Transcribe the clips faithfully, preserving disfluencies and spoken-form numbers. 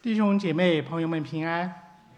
弟兄姐妹、朋友们平安。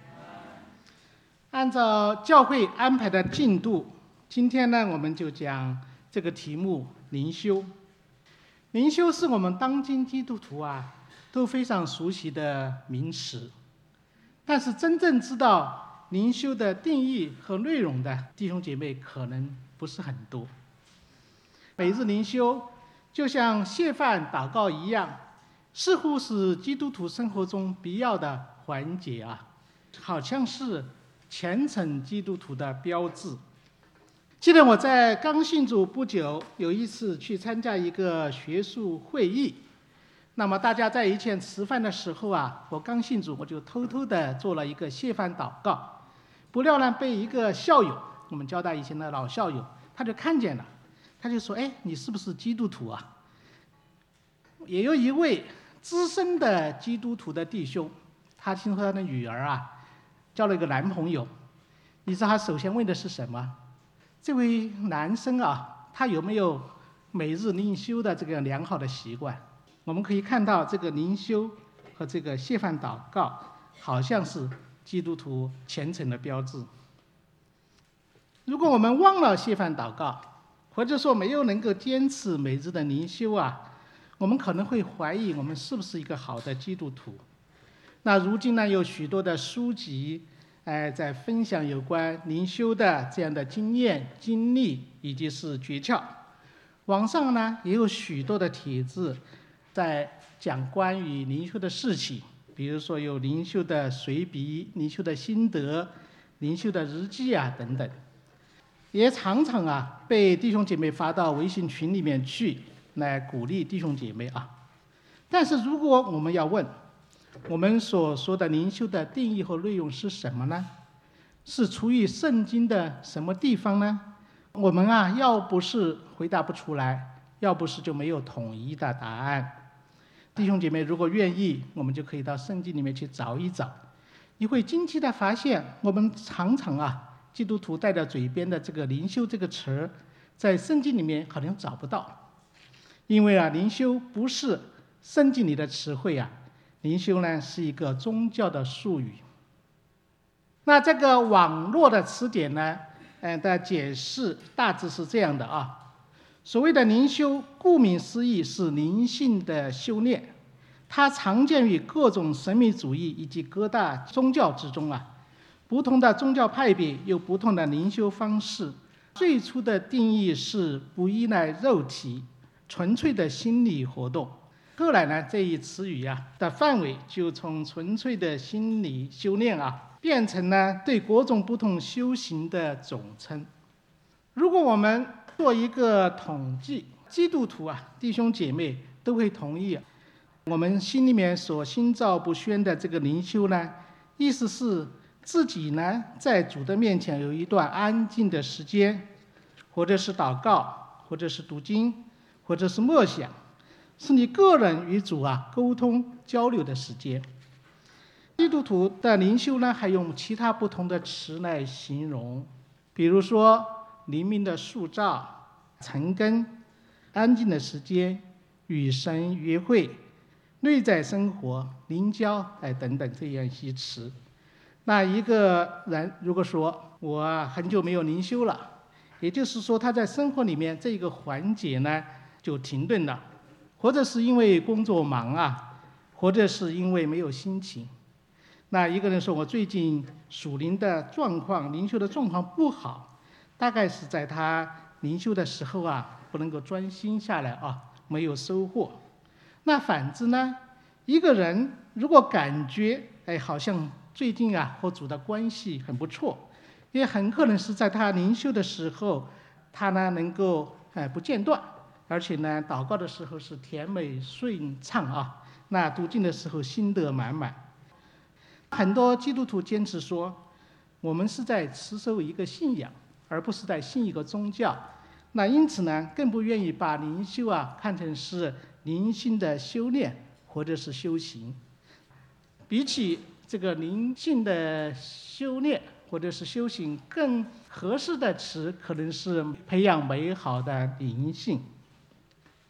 按照教会安排的进度，今天呢，我们就讲这个题目灵修。灵修是我们当今基督徒啊都非常熟悉的名词，但是真正知道灵修的定义和内容的弟兄姐妹可能不是很多。每日灵修就像谢饭祷告一样，似乎是基督徒生活中必要的环节啊，好像是虔诚基督徒的标志。记得我在刚信主不久，有一次去参加一个学术会议，那么大家在一起吃饭的时候啊，我刚信主，我就偷偷的做了一个谢饭祷告，不料呢被一个校友，我们交大以前的老校友，他就看见了，他就说：“哎，你是不是基督徒啊？”也有一位资深的基督徒的弟兄，他听说他的女儿啊交了一个男朋友，你知道他首先问的是什么？这位男生啊，他有没有每日灵修的这个良好的习惯？我们可以看到，这个灵修和这个谢饭祷告，好像是基督徒虔诚的标志。如果我们忘了谢饭祷告，或者说没有能够坚持每日的灵修啊，我们可能会怀疑我们是不是一个好的基督徒。那如今呢，有许多的书籍，哎，在分享有关灵修的这样的经验、经历以及是诀窍。网上呢也有许多的帖子，在讲关于灵修的事情，比如说有灵修的随笔、灵修的心得、灵修的日记啊等等，也常常啊被弟兄姐妹发到微信群里面去，来鼓励弟兄姐妹啊。但是如果我们要问，我们所说的灵修的定义和内容是什么呢？是出于圣经的什么地方呢？我们啊，要不是回答不出来，要不是就没有统一的答案。弟兄姐妹，如果愿意，我们就可以到圣经里面去找一找。你会惊奇的发现，我们常常啊，基督徒带在嘴边的这个灵修这个词儿，在圣经里面好像找不到。因为啊，灵修不是圣经里的词汇啊，灵修呢是一个宗教的术语。那这个网络的词典呢，呃的解释大致是这样的啊。所谓的灵修，顾名思义是灵性的修炼，它常见于各种神秘主义以及各大宗教之中啊。不同的宗教派别有不同的灵修方式。最初的定义是不依赖肉体，纯粹的心理活动。后来呢，这一词语啊的范围就从纯粹的心理修炼啊，变成了对各种不同修行的总称。如果我们做一个统计，基督徒啊，弟兄姐妹都会同意，我们心里面所心照不宣的这个灵修呢，意思是自己呢在主的面前有一段安静的时间，或者是祷告，或者是读经，或者是默想，是你个人与主啊沟通交流的时间。基督徒的灵修呢，还用其他不同的词来形容，比如说灵命的塑造、晨更、安静的时间、与神约会、内在生活、灵交，哎等等这样一些词。那一个人如果说我很久没有灵修了，也就是说他在生活里面这个环节呢就停顿了，或者是因为工作忙啊，或者是因为没有心情。那一个人说我最近属灵的状况、灵修的状况不好，大概是在他灵修的时候啊，不能够专心下来啊，没有收获。那反之呢，一个人如果感觉哎，好像最近啊和主的关系很不错，也很可能是在他灵修的时候，他呢能够哎不间断，而且呢祷告的时候是甜美顺畅啊，那读经的时候心得满满。很多基督徒坚持说，我们是在持守一个信仰，而不是在信一个宗教。那因此呢，更不愿意把灵修啊看成是灵性的修炼或者是修行。比起这个灵性的修炼或者是修行，更合适的词可能是培养美好的灵性。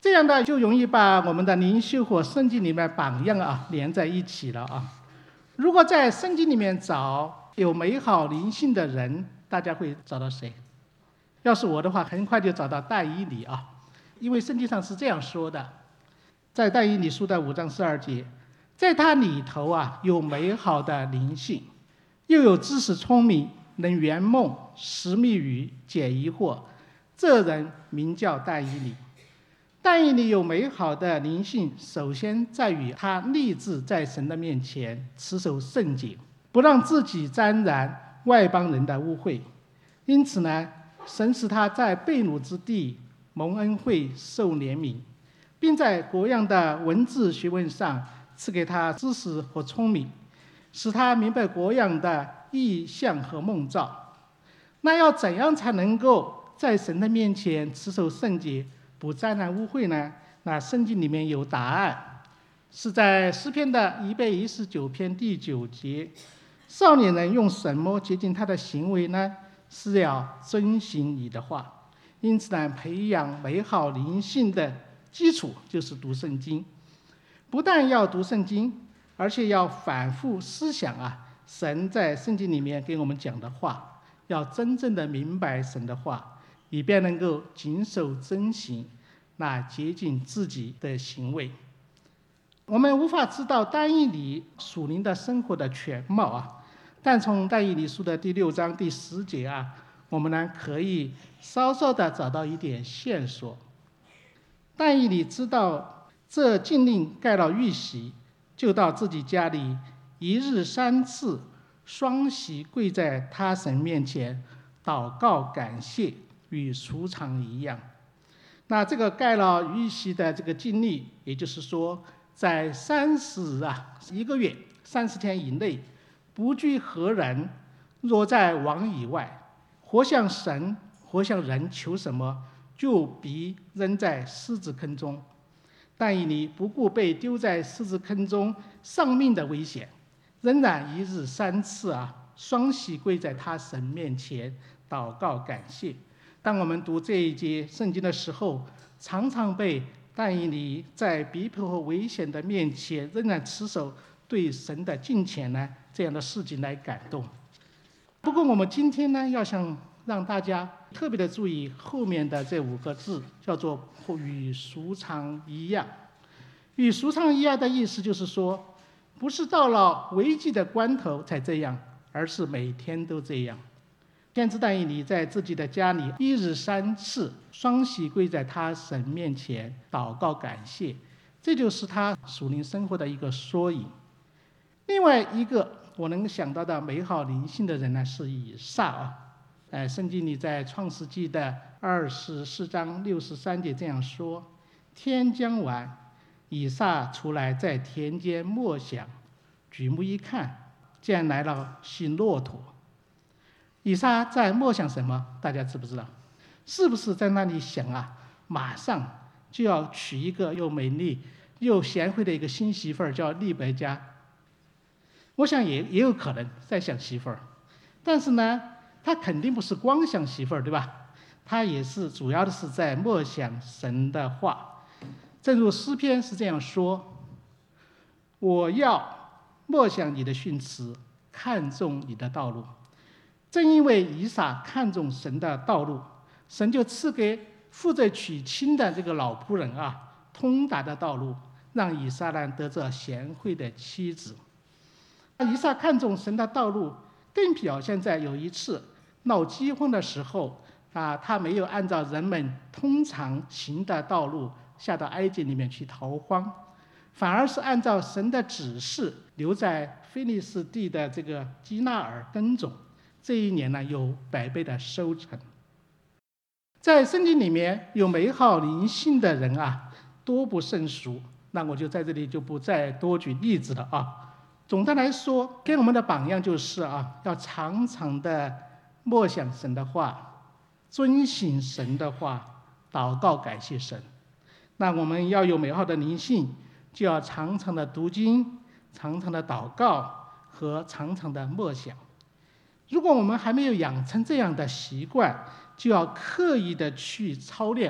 这样呢，就容易把我们的灵修和圣经里面榜样啊连在一起了啊。如果在圣经里面找有美好灵性的人，大家会找到谁？要是我的话，很快就找到但以理啊，因为圣经上是这样说的，在但以理书的五章十二节，在他里头啊有美好的灵性，又有知识聪明，能圆梦，识密语，解疑惑，这人名叫但以理。但以理有美好的灵性，首先在于他立志在神的面前持守圣洁，不让自己沾染外邦人的污秽。因此呢，神使他在被掳之地蒙恩惠，受怜悯，并在各样的文字学问上赐给他知识和聪明，使他明白各样的意象和梦兆。那要怎样才能够在神的面前持守圣洁，不沾染污秽呢？那圣经里面有答案，是在诗篇的一百一十九篇第九节。少年人用什么洁净他的行为呢？是要遵行你的话。因此呢，培养美好灵性的基础就是读圣经。不但要读圣经，而且要反复思想啊，神在圣经里面给我们讲的话，要真正的明白神的话，以便能够谨守遵行，那洁净自己的行为。我们无法知道但以理属灵的生活的全貌啊，但从但以理书的第六章第十节啊，我们呢可以稍稍的找到一点线索。但以理知道这禁令盖了玉玺，就到自己家里一日三次双膝跪在他神面前祷告感谢，与俗常一样。那这个盖了玉玺的这个禁令，也就是说在三十啊一个月三十天以内，不拘何人，若在王以外，或向神或向人求什么，就必扔在狮子坑中。但以理不顾被丢在狮子坑中丧命的危险，仍然一日三次啊双膝跪在他神面前祷告感谢。当我们读这一节圣经的时候，常常被但以理在逼迫和危险的面前仍然持守对神的敬虔呢这样的事情来感动。不过我们今天呢，要想让大家特别的注意后面的这五个字，叫做与俗常一样。与俗常一样的意思就是说，不是到了危急的关头才这样，而是每天都这样。先知但以理在自己的家里一日三次双膝跪在他神面前祷告感谢，这就是他属灵生活的一个缩影。另外一个我能想到的美好灵性的人呢，是以撒啊。呃，圣经里在创世纪的二十四章六十三节这样说：天将晚，以撒出来在田间默想，举目一看，见来了匹骆驼。以撒在默想什么？大家知不知道？是不是在那里想啊，马上就要娶一个又美丽又贤惠的一个新媳妇儿，叫利百加？我想也也有可能在想媳妇儿，但是呢，他肯定不是光想媳妇儿，对吧？他也是主要的是在默想神的话。正如诗篇是这样说：我要默想你的训词，看重你的道路。正因为以撒看重神的道路，神就赐给负责娶亲的这个老仆人啊通达的道路，让以撒呢得着贤惠的妻子。以撒看重神的道路，更表现在有一次闹饥荒的时候啊，他没有按照人们通常行的道路下到埃及里面去逃荒，反而是按照神的指示留在非利士地的这个基纳尔耕种。这一年呢，有百倍的收成。在圣经里面有美好灵性的人啊，多不胜数。那我就在这里就不再多举例子了啊。总的来说，给我们的榜样就是啊，要常常的默想神的话，遵行神的话，祷告感谢神。那我们要有美好的灵性，就要常常的读经，常常的祷告和常常的默想。如果我们还没有养成这样的习惯，就要刻意的去操练。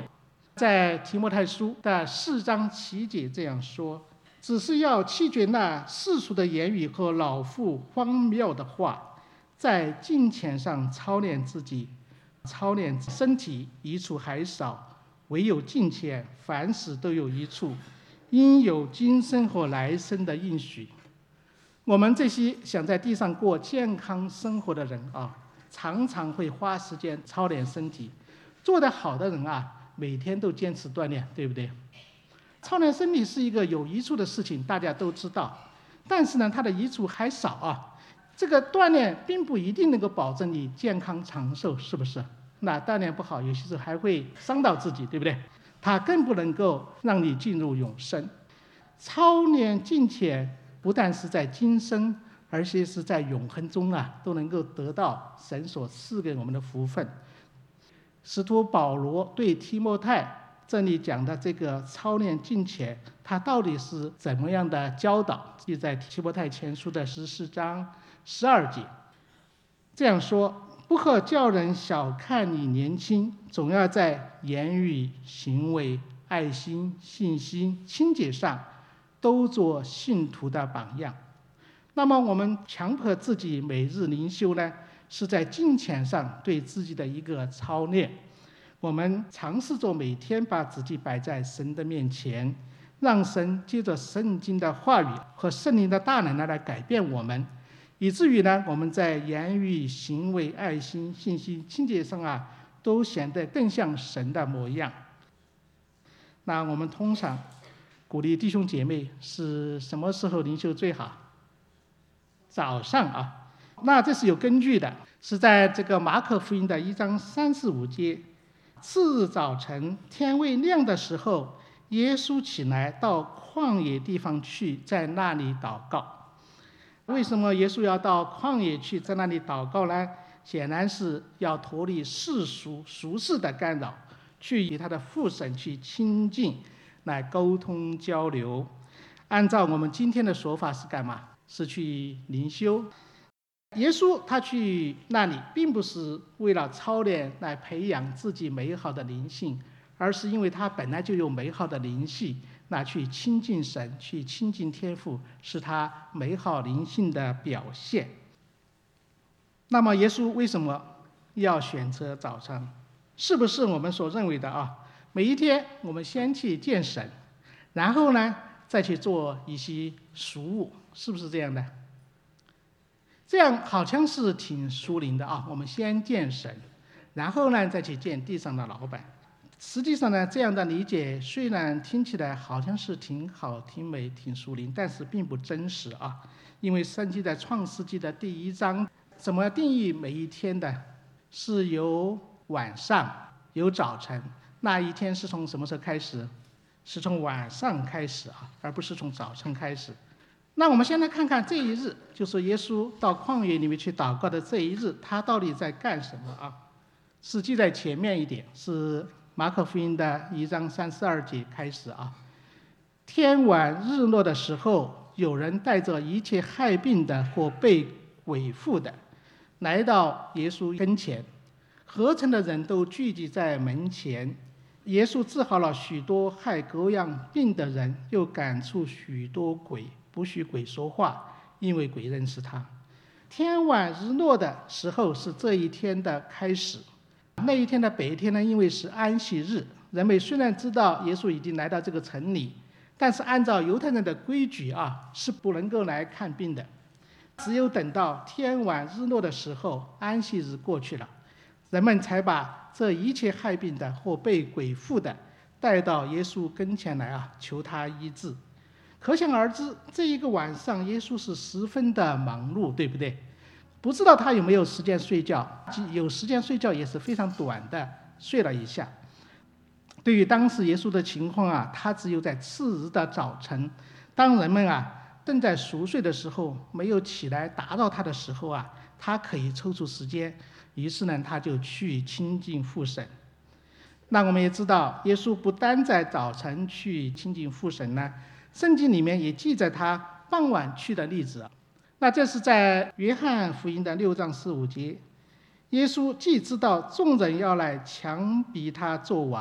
在提摩太书的四章七节这样说：只是要弃绝那世俗的言语和老妇荒谬的话，在金钱上操练自己，操练身体，益处还少；唯有金钱，凡事都有益处，因有今生和来生的应许。我们这些想在地上过健康生活的人啊，常常会花时间操练身体。做得好的人啊，每天都坚持锻炼，对不对？操练身体是一个有益处的事情，大家都知道。但是呢，它的益处还少啊。这个锻炼并不一定能够保证你健康长寿，是不是？那锻炼不好，有些时候还会伤到自己，对不对？它更不能够让你进入永生。操练敬虔不但是在今生，而且是在永恒中啊，都能够得到神所赐给我们的福分。使徒保罗对提摩太这里讲的这个操练敬虔，他到底是怎么样的教导？记在提摩太前书的十四章十二节，这样说：不可叫人小看你年轻，总要在言语、行为、爱心、信心、清洁上都做信徒的榜样。那么我们强迫自己每日灵修呢，是在敬虔上对自己的一个操练。我们尝试着每天把自己摆在神的面前，让神借着圣经的话语和圣灵的大能来改变我们，以至于呢，我们在言语、行为、爱心、信心、清洁上啊，都显得更像神的模样。那我们通常鼓励弟兄姐妹是什么时候灵修最好？早上啊，那这是有根据的，是在这个马可福音的一章三十五节。次日早晨，天未亮的时候，耶稣起来到旷野地方去，在那里祷告。为什么耶稣要到旷野去，在那里祷告呢？显然是要脱离世俗俗世的干扰，去与他的父神去亲近，来沟通交流。按照我们今天的说法是干嘛？是去灵修。耶稣他去那里并不是为了操练来培养自己美好的灵性，而是因为他本来就有美好的灵性，那去亲近神，去亲近天父，是他美好灵性的表现。那么耶稣为什么要选择早上？是不是我们所认为的啊？每一天我们先去见神，然后呢再去做一些俗务，是不是这样的？这样好像是挺疏离的啊。我们先见神，然后呢再去见地上的老板。实际上呢，这样的理解虽然听起来好像是挺好、挺美、挺疏离，但是并不真实啊。因为圣经在创世纪的第一章，怎么定义每一天的？是由晚上，由早晨。那一天是从什么时候开始？是从晚上开始啊，而不是从早晨开始。那我们先来看看这一日，就是耶稣到旷野里面去祷告的这一日，他到底在干什么啊？是记在前面一点，是马可福音的一章三十二节开始啊。天晚日落的时候，有人带着一切害病的或被鬼附的，来到耶稣跟前，合城的人都聚集在门前。耶稣治好了许多害各样病的人，又赶出许多鬼，不许鬼说话，因为鬼认识他。天晚日落的时候是这一天的开始。那一天的白天呢，因为是安息日，人们虽然知道耶稣已经来到这个城里，但是按照犹太人的规矩啊，是不能够来看病的。只有等到天晚日落的时候，安息日过去了，人们才把这一切害病的或被鬼附的带到耶稣跟前来啊，求他医治。可想而知，这一个晚上耶稣是十分的忙碌，对不对？不知道他有没有时间睡觉，有时间睡觉也是非常短的，睡了一下。对于当时耶稣的情况啊，他只有在次日的早晨，当人们啊正在熟睡的时候，没有起来打扰他的时候啊，他可以抽出时间，于是呢他就去亲近父神。那我们也知道，耶稣不单在早晨去亲近父神呢，圣经里面也记载他傍晚去的例子。那这是在约翰福音的六章十五节，耶稣既知道众人要来强逼他做王，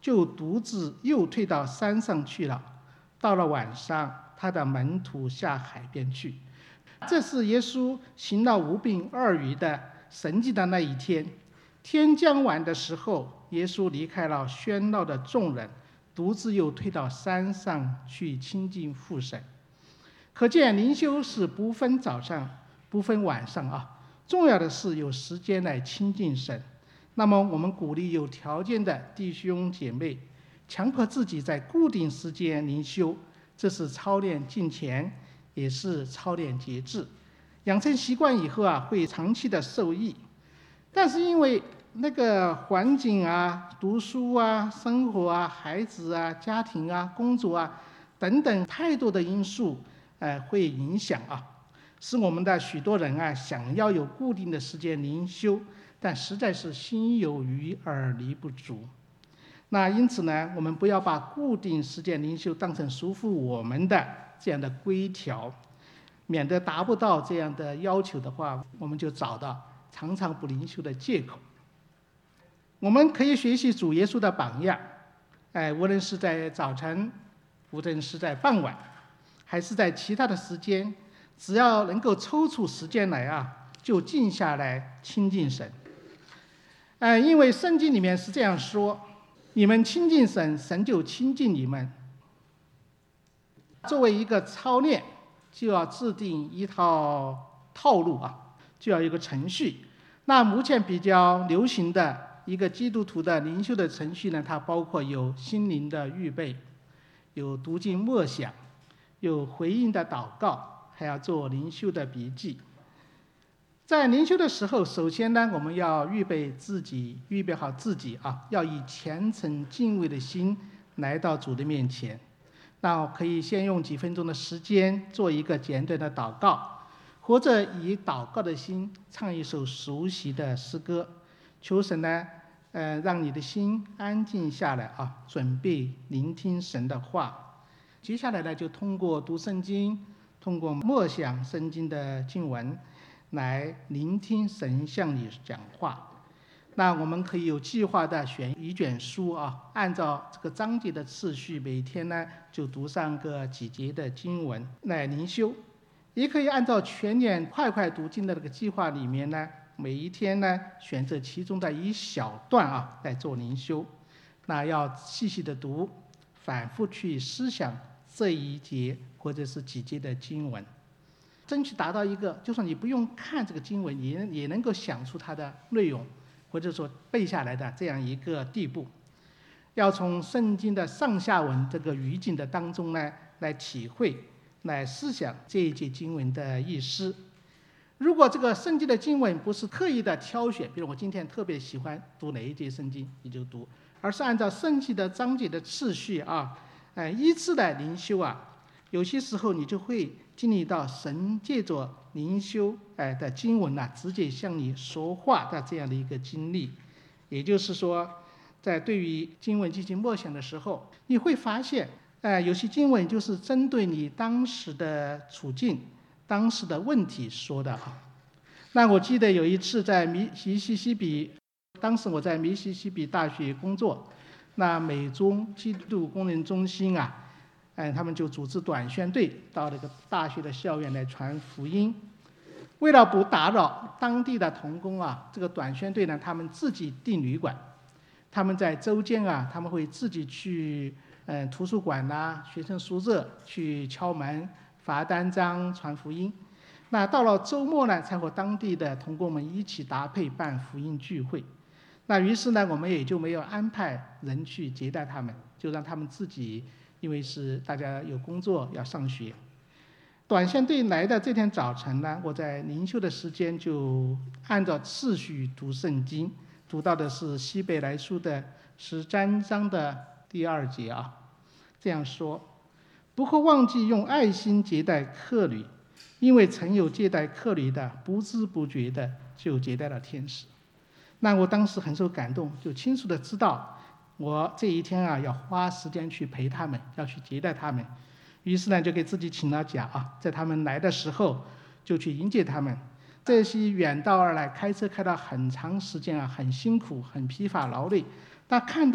就独自又退到山上去了。到了晚上，他的门徒下海边去。这是耶稣行了五饼二鱼的神迹的那一天。天将晚的时候，耶稣离开了喧闹的众人，独自又退到山上去亲近父神。可见灵修是不分早上不分晚上啊，重要的是有时间来亲近神。那么我们鼓励有条件的弟兄姐妹强迫自己在固定时间灵修，这是操练敬虔，也是操练节制。养成习惯以后啊，会长期的受益。但是因为那个环境啊、读书啊、生活啊、孩子啊、家庭啊、工作啊等等太多的因素，呃，会影响啊，使我们的许多人啊想要有固定的时间灵修，但实在是心有余而力不足。那因此呢，我们不要把固定时间灵修当成束缚我们的这样的规条，免得达不到这样的要求的话，我们就找到常常不灵修的借口。我们可以学习主耶稣的榜样，哎，无论是在早晨，无论是在傍晚，还是在其他的时间，只要能够抽出时间来啊，就静下来亲近神。呃，因为圣经里面是这样说：你们亲近神，神就亲近你们。作为一个操练，就要制定一套套路啊，就要有一个程序。那目前比较流行的一个基督徒的灵修的程序呢，它包括有心灵的预备，有读经默想，有回应的祷告，还要做灵修的笔记。在灵修的时候，首先呢，我们要预备自己，预备好自己啊，要以虔诚敬畏的心来到主的面前。那可以先用几分钟的时间做一个简短的祷告，或者以祷告的心唱一首熟悉的诗歌，求神呢，呃，让你的心安静下来啊，准备聆听神的话。接下来呢，就通过读圣经，通过默想圣经的经文，来聆听神向你讲话。那我们可以有计划的选一卷书啊，按照这个章节的次序，每天呢就读上个几节的经文来灵修。也可以按照全年快快读经的这个计划里面呢，每一天呢选择其中的一小段啊来做灵修。那要细细的读，反复去思想这一节或者是几节的经文，争取达到一个就算你不用看这个经文也也能够想出它的内容，或者说背下来的这样一个地步。要从圣经的上下文这个语境的当中呢来体会，来思想这一节经文的意思。如果这个圣经的经文不是刻意的挑选，比如我今天特别喜欢读哪一节圣经你就读，而是按照圣经的章节的次序啊，呃，依次的灵修啊，有些时候你就会经历到神借着灵修哎的经文啊，直接向你说话的这样的一个经历。也就是说，在对于经文进行默想的时候，你会发现，呃，有些经文就是针对你当时的处境、当时的问题说的啊。那我记得有一次在密西西比，当时我在密西西比大学工作，那美中基督工人中心啊，哎，他们就组织短宣队到那个大学的校园来传福音。为了不打扰当地的同工啊，这个短宣队呢，他们自己订旅馆。他们在周间啊，他们会自己去嗯图书馆呐、啊、学生宿舍去敲门、发单张、传福音。那到了周末呢，才和当地的同工们一起搭配办福音聚会。那于是呢，我们也就没有安排人去接待他们，就让他们自己，因为是大家有工作要上学。短宣队来的这天早晨呢，我在灵修的时间就按照次序读圣经。读到的是希伯来书的十三章的第二节啊，这样说：不可忘记用爱心接待客旅，因为曾有接待客旅的，不知不觉的就接待了天使。那我当时很受感动，就清楚的知道我这一天啊要花时间去陪他们，要去接待他们。于是呢，就给自己请了假啊，在他们来的时候就去迎接他们。这些远道而来，开车开了很长时间啊，很辛苦，很疲乏劳累。但看到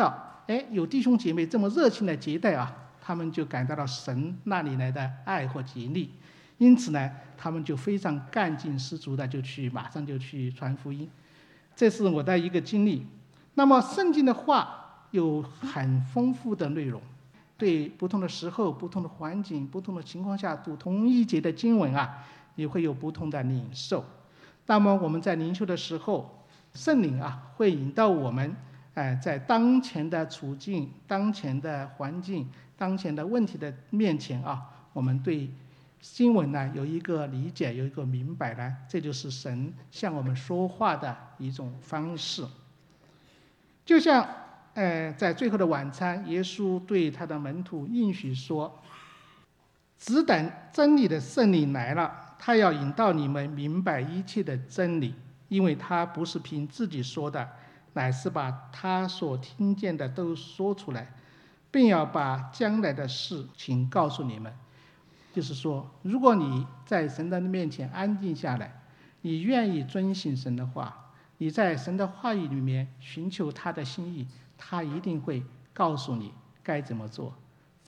哎，有弟兄姐妹这么热情的接待啊，他们就感到了神那里来的爱和激励，因此呢，他们就非常干劲十足的就去马上就去传福音。这是我的一个经历。那么圣经的话有很丰富的内容，对不同的时候、不同的环境、不同的情况下读同一节的经文啊，也会有不同的领受。那么我们在灵修的时候，圣灵啊会引导我们，哎、呃，在当前的处境、当前的环境、当前的问题的面前啊，我们对经文呢有一个理解，有一个明白呢，这就是神向我们说话的一种方式。就像呃，在最后的晚餐，耶稣对他的门徒应许说：“只等真理的圣灵来了，他要引导你们明白一切的真理，因为他不是凭自己说的，乃是把他所听见的都说出来，并要把将来的事情告诉你们。”就是说，如果你在神的面前安静下来，你愿意遵行神的话，你在神的话语里面寻求他的心意，他一定会告诉你该怎么做。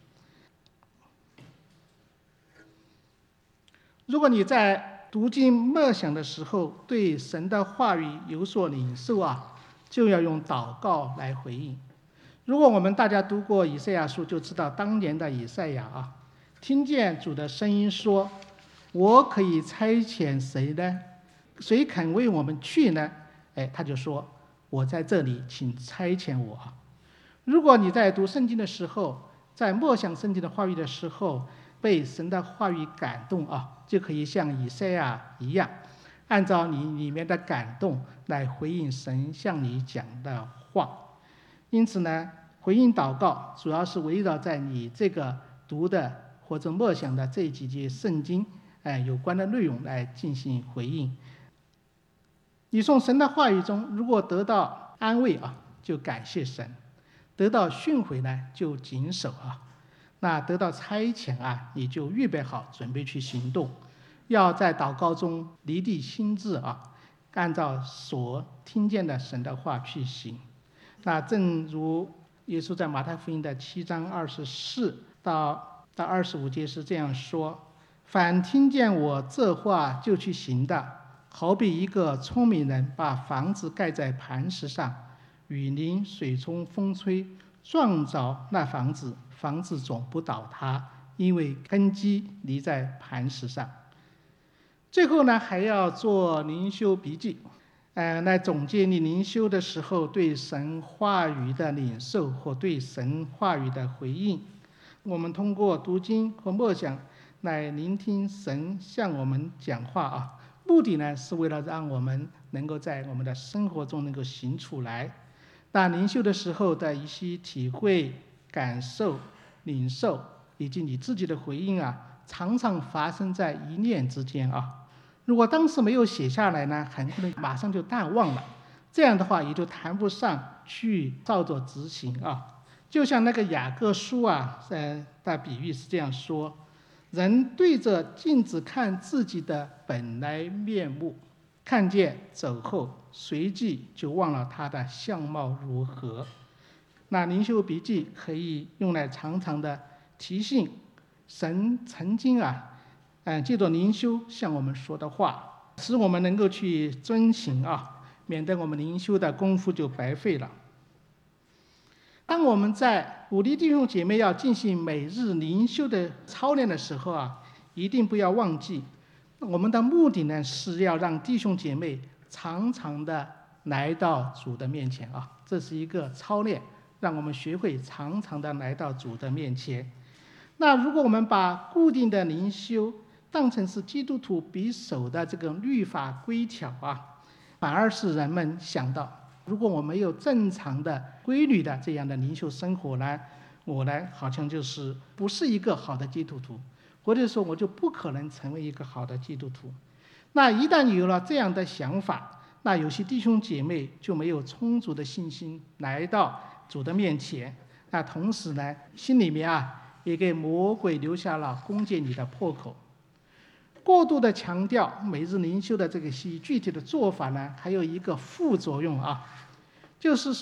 如果你在读经默想的时候对神的话语有所领受啊，就要用祷告来回应。如果我们大家读过以赛亚书，就知道当年的以赛亚啊，听见主的声音说：“我可以差遣谁呢？谁肯为我们去呢？”哎，他就说：“我在这里，请差遣我。”如果你在读圣经的时候，在默想圣经的话语的时候，被神的话语感动啊，就可以像以赛亚一样，按照你里面的感动来回应神向你讲的话。因此呢，回应祷告主要是围绕在你这个读的或者默想的这几节圣经，哎，有关的内容来进行回应。你从神的话语中，如果得到安慰啊，就感谢神；得到训诲呢，就谨守啊。那得到差遣啊，你就预备好，准备去行动。要在祷告中离地心志啊，按照所听见的神的话去行。那正如耶稣在马太福音的七章二十四到到二十五节是这样说：“凡听见我这话就去行的，好比一个聪明人把房子盖在磐石上，雨淋、水冲、风吹，撞着那房子，房子总不倒塌，因为根基立在磐石上。”最后呢，还要做灵修笔记，呃，来总结你灵修的时候对神话语的领受或对神话语的回应。我们通过读经和默想来聆听神向我们讲话啊。目的呢，是为了让我们能够在我们的生活中能够行出来。那灵修的时候的一些体会、感受、领受，以及你自己的回应啊，常常发生在一念之间啊。如果当时没有写下来呢，很可能马上就淡忘了。这样的话，也就谈不上去照着执行啊。就像那个雅各书啊，呃的比喻是这样说。人对着镜子看自己的本来面目，看见走后，随即就忘了他的相貌如何。那灵修笔记可以用来常常的提醒神曾经啊，嗯，借着灵修向我们说的话，使我们能够去遵行啊，免得我们灵修的功夫就白费了。当我们在鼓励弟兄姐妹要进行每日灵修的操练的时候啊，一定不要忘记，我们的目的呢是要让弟兄姐妹常常的来到主的面前啊，这是一个操练，让我们学会常常的来到主的面前。那如果我们把固定的灵修当成是基督徒必守的这个律法规条啊，反而是人们想到，如果我没有正常的规律的这样的灵修生活呢，我呢好像就是不是一个好的基督徒，或者说我就不可能成为一个好的基督徒。那一旦有了这样的想法，那有些弟兄姐妹就没有充足的信心来到主的面前，那同时呢，心里面啊也给魔鬼留下了攻击你的破口。过度的强调每日灵修的这个些具体的做法呢，还有一个副作用啊，就是说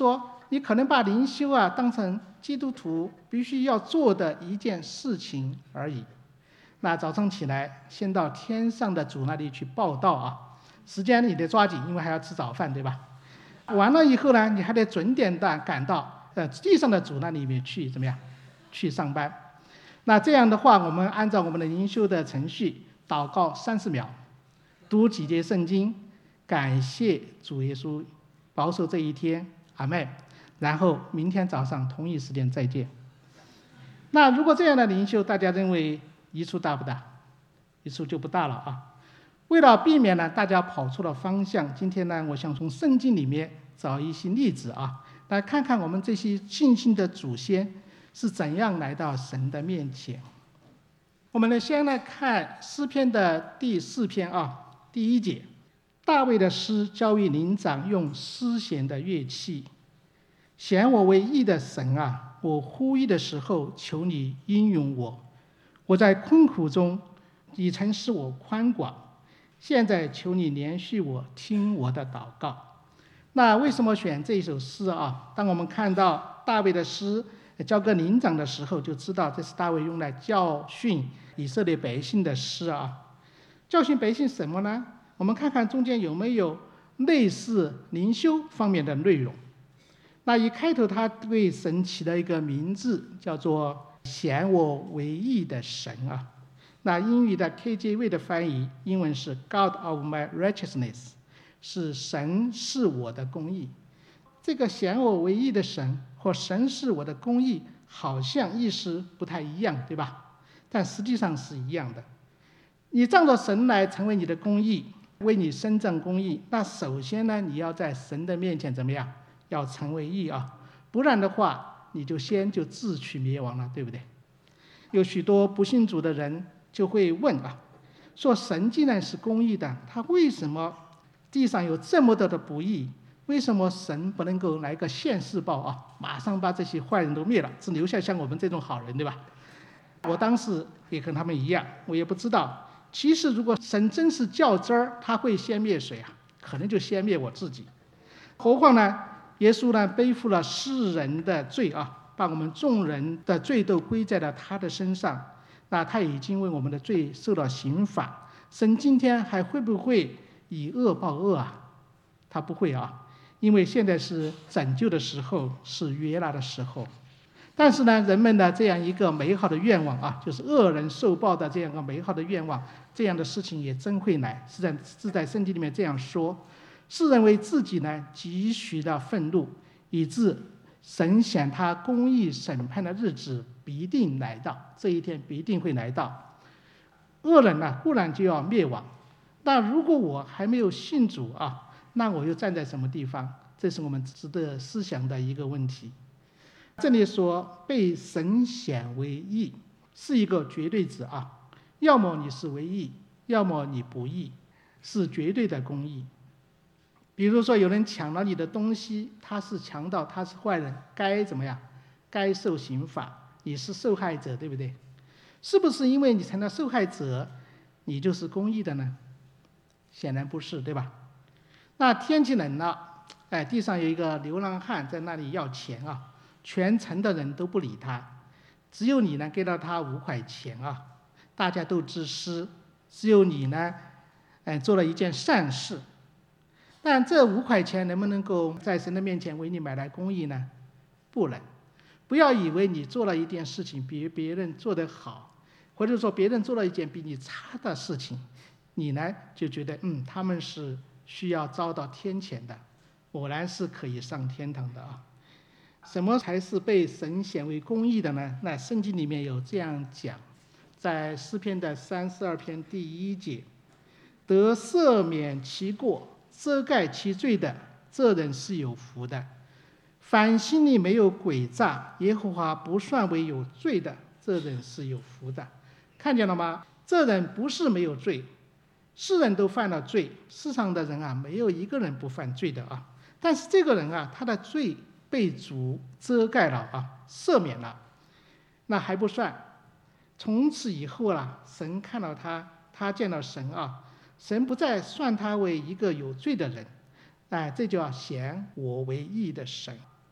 你可能把灵修啊当成基督徒必须要做的一件事情而已。那早上起来先到天上的主那里去报道啊，时间你得抓紧，因为还要吃早饭，对吧？完了以后呢，你还得准点的赶到呃地上的主那里面去怎么样？去上班。那这样的话，我们按照我们的灵修的程序，祷告三十秒，读几节圣经，感谢主耶稣保守这一天，阿们。然后明天早上同一时间再见。那如果这样的灵修，大家认为益处大不大？益处就不大了啊。为了避免呢大家跑错了方向，今天呢，我想从圣经里面找一些例子啊，来看看我们这些信心的祖先是怎样来到神的面前。我们呢，先来看诗篇的第四篇啊，第一节，大卫的诗教育灵长用诗弦的乐器，显我为义的神啊，我呼吁的时候，求你应允我。我在困苦中，你曾使我宽广，现在求你连续我，听我的祷告。那为什么选这一首诗啊？当我们看到大卫的诗交给灵长的时候，就知道这是大卫用来教训以色列百姓的诗啊。教训百姓什么呢？我们看看中间有没有类似灵修方面的内容。那一开头他为神起了一个名字，叫做显我为义的神啊。那英语的 K J V 的翻译，英文是 God of my righteousness， 是神是我的公义。这个显我为义的神或神是我的公义，好像意思不太一样，对吧？但实际上是一样的。你仗着神来成为你的公义，为你伸张公义，那首先呢，你要在神的面前怎么样？要成为义啊，不然的话，你就先就自取灭亡了，对不对？有许多不信主的人就会问啊，说神既然是公义的，他为什么地上有这么多的不义？为什么神不能够来个现世报啊，马上把这些坏人都灭了，只留下像我们这种好人，对吧？我当时也跟他们一样，我也不知道。其实如果神真是较真儿，他会先灭谁啊？可能就先灭我自己。何况呢，耶稣呢背负了世人的罪啊，把我们众人的罪都归在了他的身上。那他已经为我们的罪受到刑罚，神今天还会不会以恶报恶啊？他不会啊，因为现在是拯救的时候，是约纳的时候。但是呢，人们的这样一个美好的愿望啊，就是恶人受报的这样一个美好的愿望，这样的事情也真会来。是在是在圣经里面这样说：世人为自己呢积蓄了愤怒，以致神显他公义审判的日子必定来到，这一天必定会来到。恶人呢固然就要灭亡，那如果我还没有信主啊，那我又站在什么地方？这是我们值得思想的一个问题。这里说被神显为义是一个绝对值啊，要么你是为义，要么你不义，是绝对的公义。比如说有人抢了你的东西，他是强盗，他是坏人，该怎么样？该受刑罚，你是受害者，对不对？是不是因为你成了受害者，你就是公义的呢？显然不是，对吧？那天气冷了，哎，地上有一个流浪汉在那里要钱啊，全城的人都不理他，只有你呢给了他五块钱啊，大家都自私，只有你呢，哎，做了一件善事。但这五块钱能不能够在神的面前为你买来公义呢？不能。不要以为你做了一件事情比别人做得好，或者说别人做了一件比你差的事情，你呢就觉得嗯他们是需要遭到天谴的，我呢是可以上天堂的啊。什么才是被神显为公义的呢？那圣经里面有这样讲，在诗篇的三十二篇第一节，得赦免其过，遮盖其罪的，这人是有福的。凡心里没有诡诈，耶和华不算为有罪的，这人是有福的。看见了吗？这人不是没有罪，世人都犯了罪，世上的人啊，没有一个人不犯罪的啊。但是这个人啊，他的罪被主遮盖了啊，赦免了，那还不算。从此以后啊，神看到他，他见到神啊，神不再算他为一个有罪的人，哎，这叫显我为义的神。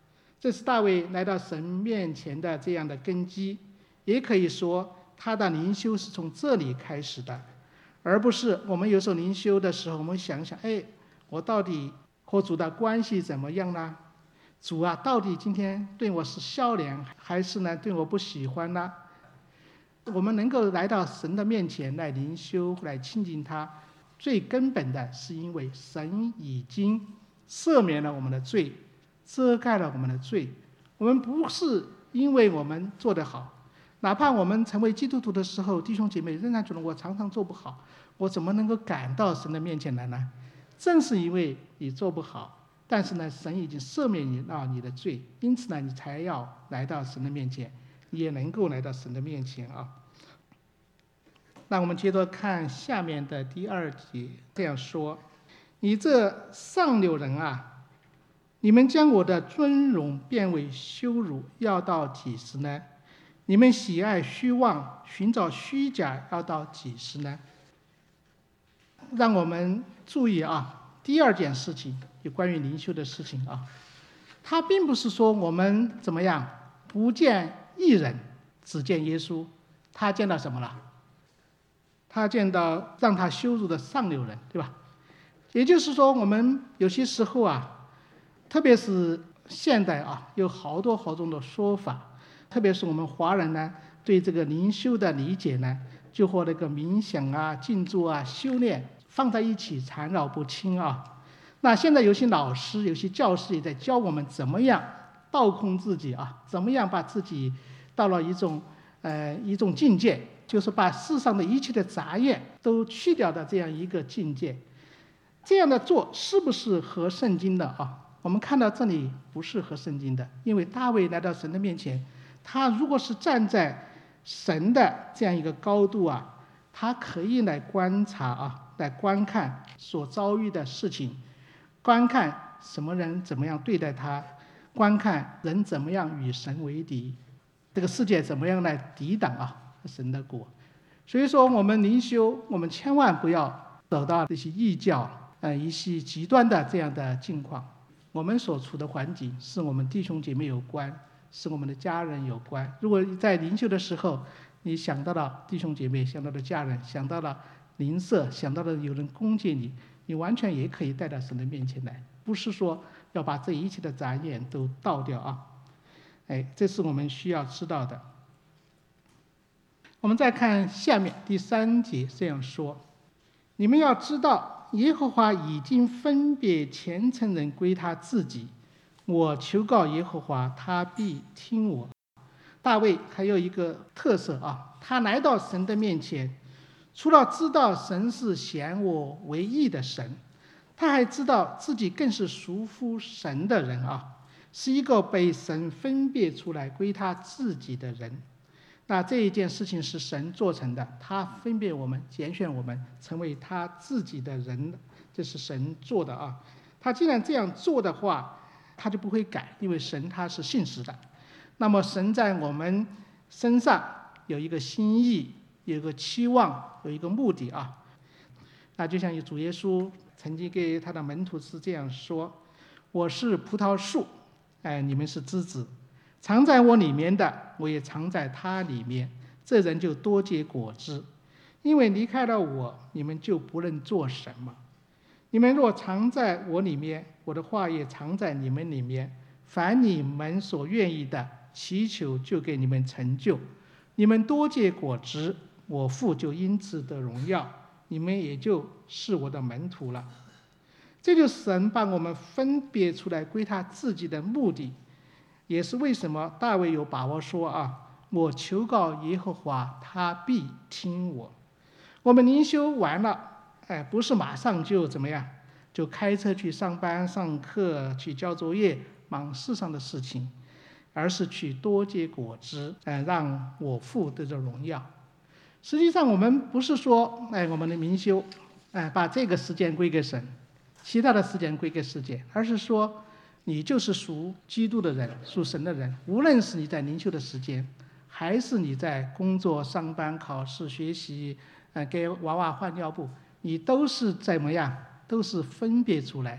这是大卫来到神面前的这样的根基，也可以说他的灵修是从这里开始的，而不是我们有时候灵修的时候，我们想想，哎，我到底和主的关系怎么样呢？主啊，到底今天对我是笑脸，还是呢对我不喜欢呢？我们能够来到神的面前来灵修，来亲近他，最根本的是因为神已经赦免了我们的罪，遮盖了我们的罪。我们不是因为我们做得好，哪怕我们成为基督徒的时候，弟兄姐妹仍然觉得我常常做不好，我怎么能够赶到神的面前来呢？正是因为你做不好，但是呢，神已经赦免你了你的罪，因此呢，你才要来到神的面前，也能够来到神的面前啊。那我们接着看下面的第二节，这样说：你这上流人啊，你们将我的尊荣变为羞辱，要到几时呢？你们喜爱虚妄，寻找虚假，要到几时呢？让我们注意啊，第二件事情有关于灵修的事情啊，它并不是说我们怎么样不见一人，只见耶稣。他见到什么了？他见到让他羞辱的上流人，对吧？也就是说，我们有些时候啊，特别是现代啊，有好多好多的说法，特别是我们华人呢，对这个灵修的理解呢，就和那个冥想啊、静坐啊、修炼放在一起，缠绕不清啊。那现在有些老师、有些教师也在教我们怎么样倒空自己啊，怎么样把自己到了一种呃一种境界，就是把世上的一切的杂念都去掉的这样一个境界。这样的做是不是合圣经的啊？我们看到这里不是合圣经的，因为大卫来到神的面前，他如果是站在神的这样一个高度啊，他可以来观察啊，来观看所遭遇的事情，观看什么人怎么样对待他，观看人怎么样与神为敌，这个世界怎么样来抵挡啊神的国。所以说我们灵修，我们千万不要走到这些异教呃一些极端的这样的境况。我们所处的环境是我们弟兄姐妹有关，是我们的家人有关。如果在灵修的时候你想到了弟兄姐妹，想到了家人，想到了邻舍，想到了有人攻击你，你完全也可以带到神的面前来，不是说要把这一切的杂念都倒掉啊。哎，这是我们需要知道的。我们再看下面第三节这样说：你们要知道，耶和华已经分别虔诚人归他自己，我求告耶和华，他必听我。大卫还有一个特色啊，他来到神的面前，除了知道神是显我为义的神，他还知道自己更是属乎神的人啊，是一个被神分别出来归他自己的人。那这一件事情是神做成的，他分别我们，拣选我们成为他自己的人，这是神做的啊。他既然这样做的话，他就不会改，因为神他是信实的。那么神在我们身上有一个心意，有一个期望，有一个目的啊。那就像主耶稣曾经给他的门徒是这样说：我是葡萄树，哎，你们是枝子，藏在我里面的，我也藏在他里面，这人就多结果子，因为离开了我，你们就不能做什么。你们若藏在我里面，我的话也藏在你们里面，凡你们所愿意的，祈求就给你们成就。你们多结果子，我父就因此得荣耀，你们也就是我的门徒了。这就是神把我们分别出来归他自己的目的，也是为什么大卫有把握说啊，我求告耶和华，他必听我。我们灵修完了，哎，不是马上就怎么样，就开车去上班、上课、去交作业，忙世上的事情，而是去多结果子，哎，让我父得着荣耀。实际上，我们不是说，哎，我们的灵修，哎，把这个时间归给神，其他的时间归给世界，而是说，你就是属基督的人，属神的人，无论是你在灵修的时间，还是你在工作、上班、考试、学习，呃，给娃娃换尿布，你都是怎么样？都是分别出来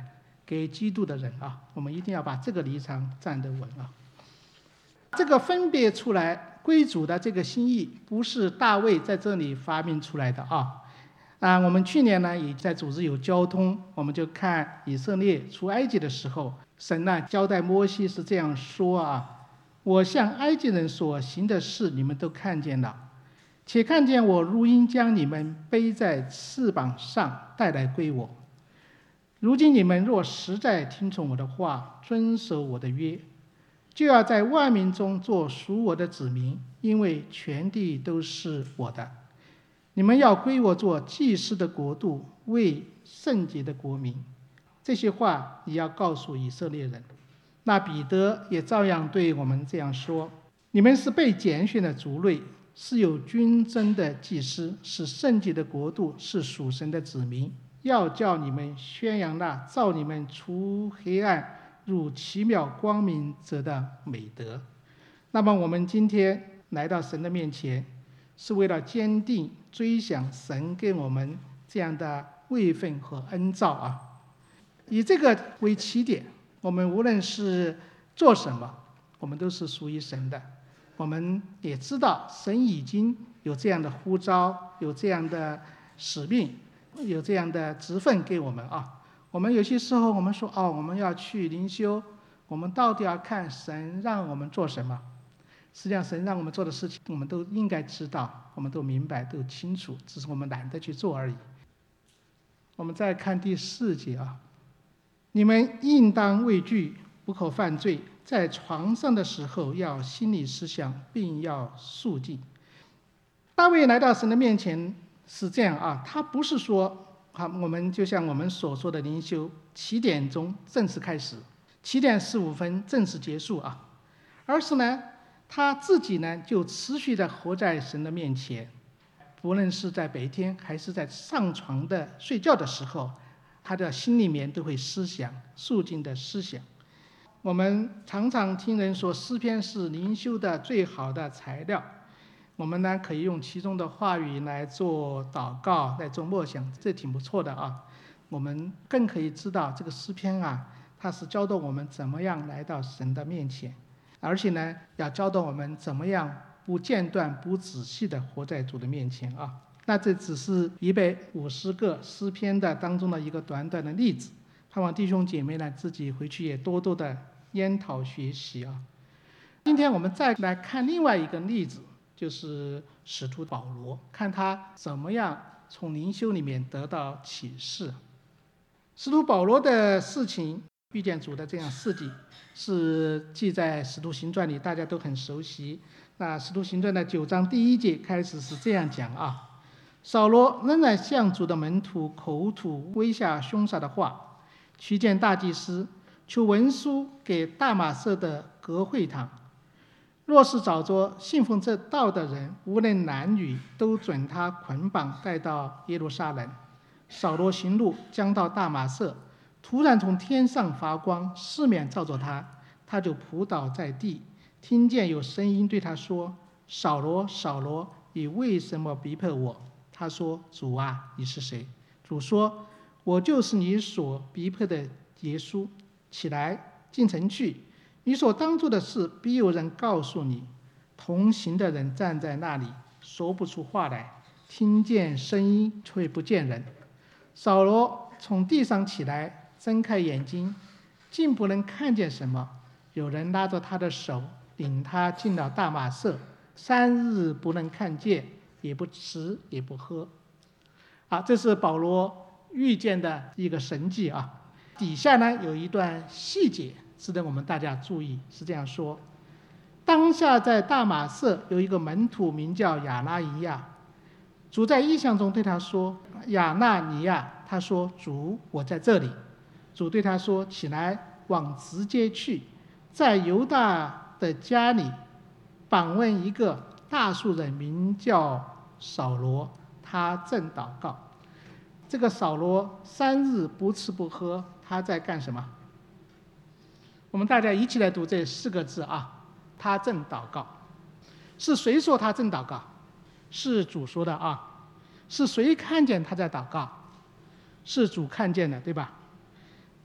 给基督的人啊，我们一定要把这个立场站得稳啊。这个分别出来归主的这个心意，不是大卫在这里发明出来的啊。啊，我们去年呢也在组织有交通，我们就看以色列出埃及的时候，神呢交代摩西是这样说啊：我向埃及人所行的事，你们都看见了，且看见我如鹰将你们背在翅膀上带来归我。如今你们若实在听从我的话，遵守我的约，就要在万民中做属我的子民，因为全地都是我的。你们要归我做祭司的国度，为圣洁的国民。这些话也要告诉以色列人。那彼得也照样对我们这样说：你们是被拣选的族类，是有君尊的祭司，是圣洁的国度，是属神的子民。要叫你们宣扬那造你们出黑暗入奇妙光明者的美德。那么我们今天来到神的面前，是为了坚定追想神给我们这样的位分和恩召啊。以这个为起点，我们无论是做什么，我们都是属于神的。我们也知道神已经有这样的呼召，有这样的使命，有这样的职分给我们啊。我们有些时候我们说哦，我们要去灵修，我们到底要看神让我们做什么。实际上神让我们做的事情我们都应该知道，我们都明白都清楚，只是我们懒得去做而已。我们再看第四节啊，你们应当畏惧，不可犯罪，在床上的时候要心里思想，并要肃静。大卫来到神的面前是这样啊，他不是说好，我们就像我们所说的灵修，七点钟正式开始，七点十五分正式结束啊，而是呢，他自己呢就持续的活在神的面前，不论是在白天还是在上床的睡觉的时候，他的心里面都会思想，肃静的思想。我们常常听人说诗篇是灵修的最好的材料，我们呢可以用其中的话语来做祷告，来做默想，这挺不错的啊。我们更可以知道这个诗篇啊，它是教导我们怎么样来到神的面前，而且呢要教导我们怎么样不间断不仔细的活在主的面前啊。那这只是一百五十个诗篇的当中的一个短短的例子，盼望弟兄姐妹呢自己回去也多多的研讨学习啊。今天我们再来看另外一个例子，就是使徒保罗，看他怎么样从灵修里面得到启示。使徒保罗的事情，遇见主的这样事迹，是记在使徒行传里，大家都很熟悉。那使徒行传的九章第一节开始是这样讲啊：扫罗仍然向主的门徒口吐威吓凶杀的话，去见大祭司，求文书给大马色的各会堂，若是找着信奉这道的人，无论男女，都准他捆绑带到耶路撒冷。扫罗行路将到大马色，突然从天上发光，四面照着他，他就扑倒在地，听见有声音对他说：扫罗，扫罗，你为什么逼迫我？他说：主啊，你是谁？主说：我就是你所逼迫的耶稣。起来，进城去，你所当做的事必有人告诉你。同行的人站在那里，说不出话来，听见声音却不见人。扫罗从地上起来，睁开眼睛，竟不能看见什么。有人拉着他的手，领他进了大马色，三日不能看见，也不吃也不喝。啊，这是保罗遇见的一个神迹啊。底下呢有一段细节值得我们大家注意，是这样说：当下在大马色有一个门徒名叫亚拿尼亚，主在异象中对他说：亚拿尼亚。他说：主，我在这里。主对他说：起来，往直接去，在犹大的家里访问一个大数人，名叫扫罗，他正祷告。这个扫罗三日不吃不喝，他在干什么？我们大家一起来读这四个字啊，他正祷告。是谁说他正祷告？是主说的啊。是谁看见他在祷告？是主看见的，对吧？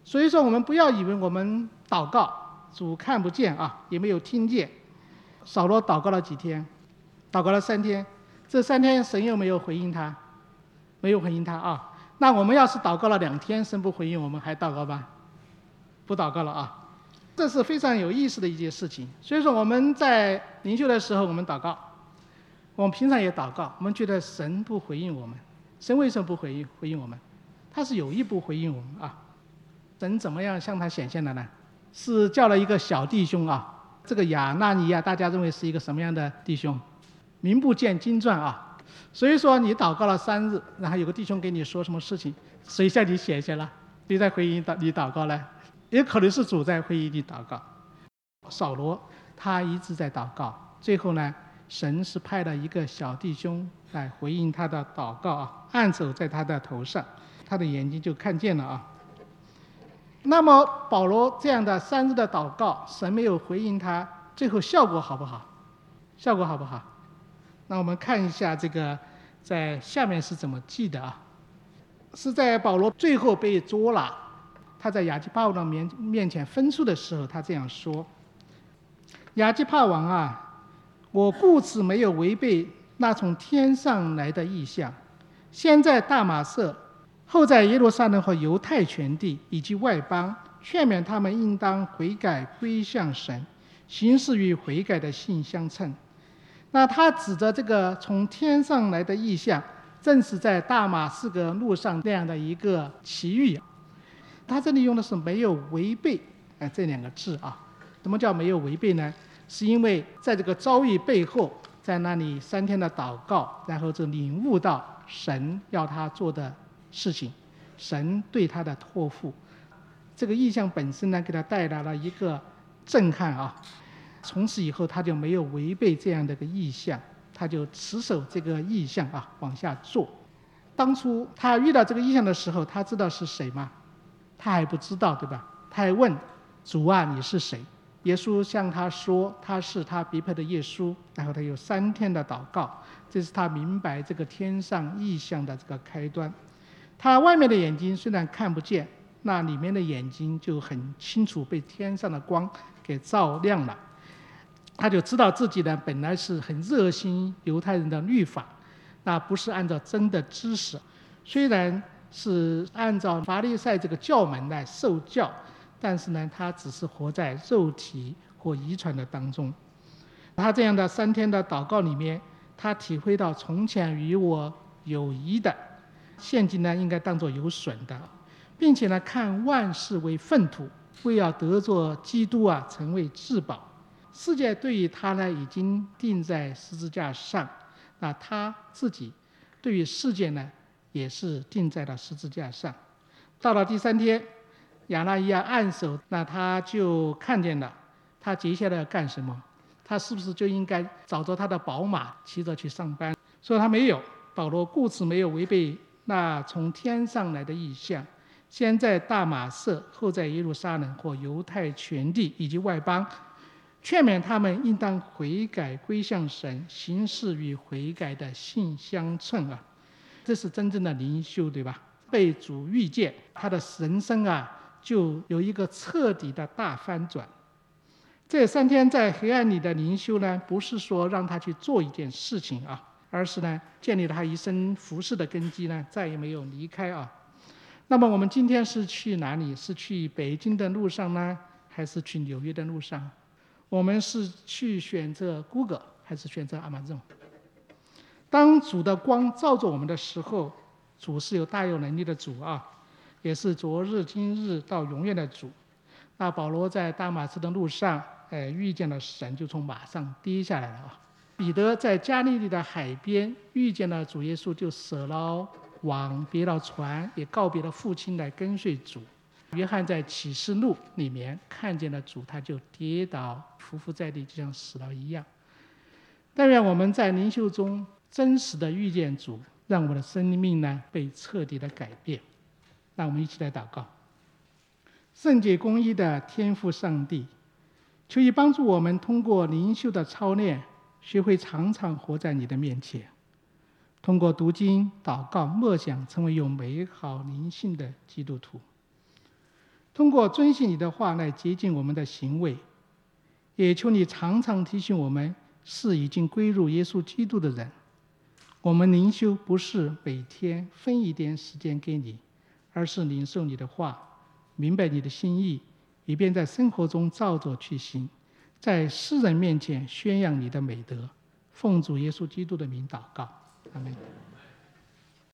所以说，我们不要以为我们祷告，主看不见啊，也没有听见。扫罗祷告了几天？祷告了三天。这三天神又没有回应他，没有回应他啊。那我们要是祷告了两天，神不回应我们，还祷告吗？不祷告了啊。这是非常有意思的一件事情。所以说我们在灵修的时候，我们祷告，我们平常也祷告，我们觉得神不回应我们，神为什么不回应回应我们？他是有意不回应我们啊。神怎么样向他显现的呢？是叫了一个小弟兄啊，这个亚纳尼亚，大家认为是一个什么样的弟兄？名不见经传啊。所以说你祷告了三日，然后有个弟兄给你说什么事情，谁向你显现了？谁在回应你祷告呢？也可能是主在回应你祷告。扫罗他一直在祷告，最后呢，神是派了一个小弟兄来回应他的祷告啊，按手在他的头上，他的眼睛就看见了啊。那么保罗这样的三日的祷告，神没有回应他，最后效果好不好？效果好不好？那我们看一下这个在下面是怎么记的啊？是在保罗最后被捉了，他在亚基帕王面面前分诉的时候，他这样说：亚基帕王啊，我故此没有违背那从天上来的意象，先在大马色，后在耶路撒冷和犹太全地以及外邦，劝勉他们应当悔改归向神，行事与悔改的信相称。那他指着这个从天上来的意象，正是在大马士革路上那样的一个奇遇。他这里用的是没有违背哎这两个字啊。什么叫没有违背呢？是因为在这个遭遇背后，在那里三天的祷告，然后就领悟到神要他做的事情，神对他的托付。这个意象本身呢，给他带来了一个震撼啊。从此以后，他就没有违背这样的一个意象，他就持守这个意象啊，往下做。当初他遇到这个意象的时候，他知道是谁吗？他还不知道，对吧？他还问主啊，你是谁？耶稣向他说，他是他逼迫的耶稣。然后他有三天的祷告，这是他明白这个天上意象的这个开端。他外面的眼睛虽然看不见，那里面的眼睛就很清楚，被天上的光给照亮了。他就知道自己呢，本来是很热心犹太人的律法，那不是按照真的知识，虽然是按照法利赛这个教门来受教，但是呢，他只是活在肉体或遗传的当中。他这样的三天的祷告里面，他体会到从前与我有益的，现今呢应该当作有损的，并且呢看万事为粪土，为要得着基督啊，成为至宝。世界对于他呢已经钉在十字架上，那他自己对于世界呢也是钉在了十字架上。到了第三天，亚拿尼亚按手，那他就看见了，他接下来要干什么？他是不是就应该找着他的宝马，骑着去上班？所以他没有。保罗故此没有违背那从天上来的意象，先在大马色，后在耶路撒冷或犹太全地以及外邦，劝勉他们应当悔改归向神，行事与悔改的信相称啊。这是真正的灵修，对吧？被主遇见，他的人生啊就有一个彻底的大翻转。这三天在黑暗里的灵修呢，不是说让他去做一件事情啊，而是呢建立了他一生服事的根基呢，再也没有离开啊。那么我们今天是去哪里？是去北京的路上呢，还是去纽约的路上？我们是去选择 Google 还是选择 Amazon？ 当主的光照着我们的时候，主是有大有能力的主啊，也是昨日今日到永远的主。那保罗在大马士的路上，哎，遇见了神，就从马上跌下来了啊。彼得在加利利的海边遇见了主耶稣，就舍了网，别了船，也告别了父亲来跟随主。约翰在启示录里面看见了主，他就跌倒匍匐在地，就像死了一样。但愿我们在灵修中真实的遇见主，让我们的生命呢被彻底的改变。让我们一起来祷告。圣洁公义的天父上帝，求你帮助我们通过灵修的操练，学会常常活在你的面前，通过读经、祷告、默想，成为有美好灵性的基督徒。 通过遵行你的话来洁净我们的行为，也求你常常提醒我们是已经归入耶稣基督的人。我们灵修不是每天分一点时间给你，而是领受你的话，明白你的心意，以便在生活中照着去行，在世人面前宣扬你的美德。奉主耶稣基督的名祷告，阿们。